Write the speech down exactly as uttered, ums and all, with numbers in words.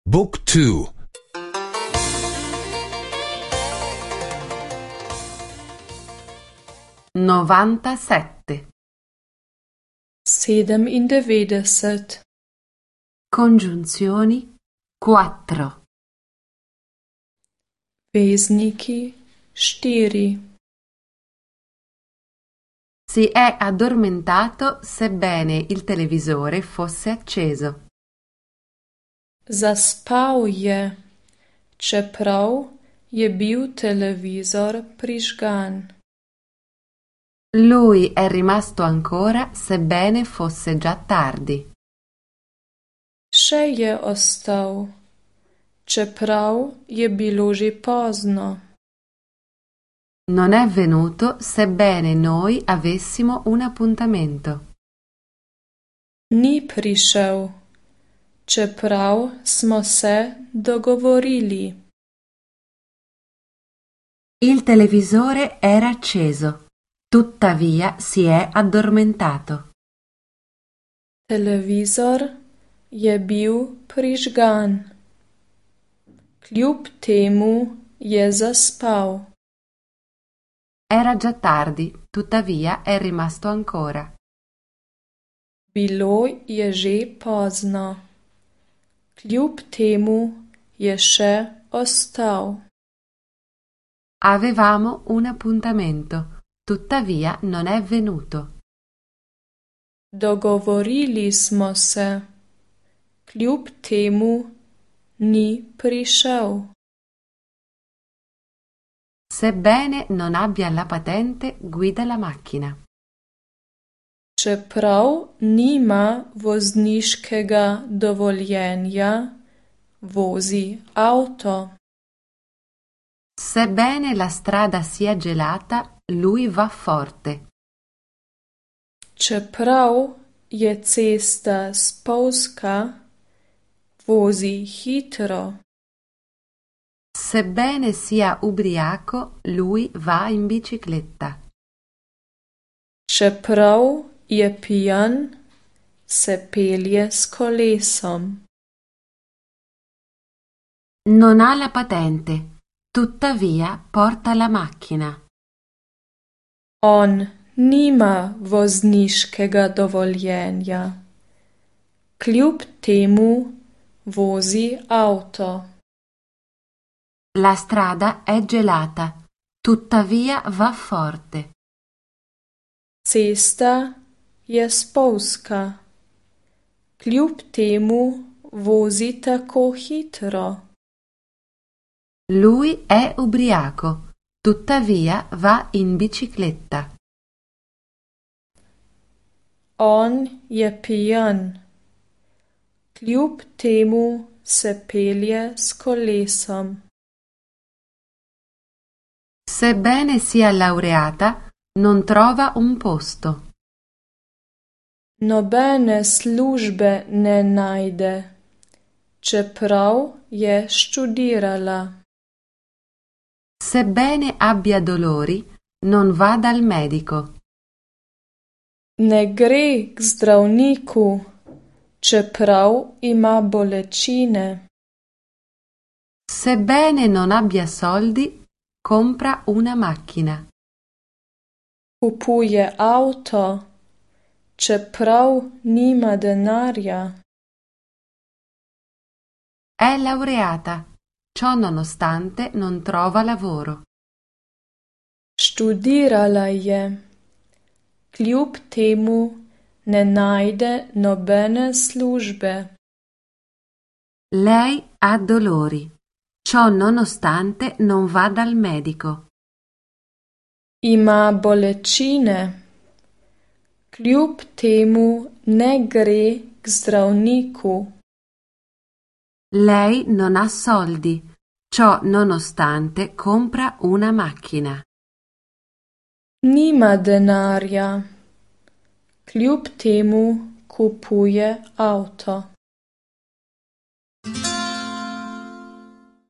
Book two. novantasette. sedemindevetdeset. Congiunzioni quattro. Vezniki štiri. Si è addormentato sebbene il televisore fosse acceso. Zaspal je, čeprav je bil televizor prižgan. Lui è rimasto ancora sebbene fosse già tardi. Še je ostal, čeprav je bilo že pozno. Non è venuto sebbene noi avessimo un appuntamento. Ni prišel, čeprav smo se dogovorili. Il televisore era acceso, tuttavia si è addormentato. Televizor je bil prižgan, kljub temu je zaspal. Era già tardi, tuttavia è rimasto ancora. Bilo je že pozno, kljub temu je še ostal. Avevamo un appuntamento, tuttavia non è venuto. Dogovorili smo se, kljub temu ni prišel. Sebbene non abbia la patente, guida la macchina. Čeprav nima vozniškega dovoljenja, vozi avto. Sebbene la strada sia gelata, lui va forte. Čeprav je cesta spolzka, vozi hitro. Sebbene sia ubriaco, lui va in bicicletta. Čeprav je pijan, se pelje s kolesom. Non ha la patente, tuttavia porta la macchina. On nima vozniškega dovoljenja, kljub temu vozi avto. La strada è gelata, tuttavia va forte. Cesta je spolzka, kljub temu vozi tako hitro. Lui è ubriaco, tuttavia va in bicicletta. On je pijan, kljub temu se pelje s kolesom. Sebbene sia laureata, non trova un posto. Nobene službe ne najde, čeprav je študirala. Sebbene abbia dolori, non va dal medico. Ne gre k zdravniku, čeprav ima bolečine. Sebbene non abbia soldi, compra una macchina. Kupuje avto, čeprav nima denarja. È laureata, ciò nonostante non trova lavoro. Študirala je, kljub temu ne najde nobene službe. Lei ha dolori, ciò nonostante non va dal medico. Ima bolečine, kljub temu ne gre k zdravniku. Lei non ha soldi, ciò nonostante compra una macchina. Nima denarja, kljub temu kupuje avto.